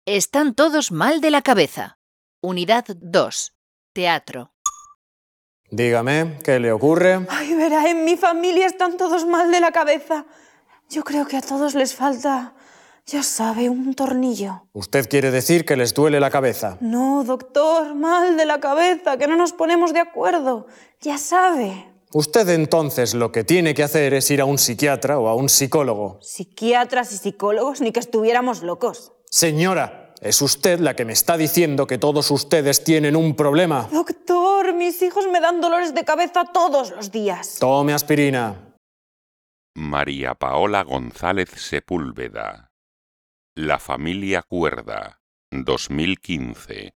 Están todos mal de la cabeza. Unidad 2. Teatro. Dígame, ¿qué le ocurre? Ay, verá, en mi familia están todos mal de la cabeza. Yo creo que a todos les falta, ya sabe, un tornillo. ¿Usted quiere decir que les duele la cabeza? No, doctor, mal de la cabeza, que no nos ponemos de acuerdo. Ya sabe. Usted entonces lo que tiene que hacer es ir a un psiquiatra o a un psicólogo. Psiquiatras y psicólogos, ni que estuviéramos locos. Señora, es usted la que me está diciendo que todos ustedes tienen un problema. Doctor, mis hijos me dan dolores de cabeza todos los días. Tome aspirina. María Paola González Sepúlveda. La familia Cuerda, 2015.